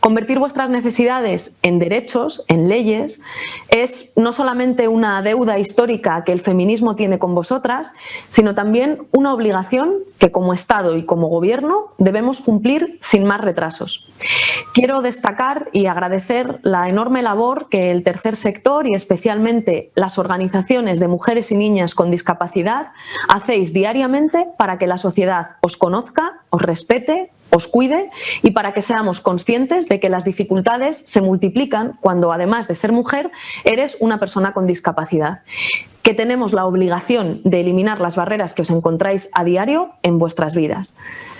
Convertir vuestras necesidades en derechos, en leyes, es no solamente una deuda histórica que el feminismo tiene con vosotras, sino también una obligación que como Estado y como Gobierno debemos cumplir sin más retrasos. Quiero destacar y agradecer la enorme labor que el tercer sector y especialmente las organizaciones de mujeres y niñas con discapacidad hacéis diariamente para que la sociedad os conozca, os respete, os cuide y para que seamos conscientes de que las dificultades se multiplican cuando, además de ser mujer, eres una persona con discapacidad. Que tenemos la obligación de eliminar las barreras que os encontráis a diario en vuestras vidas.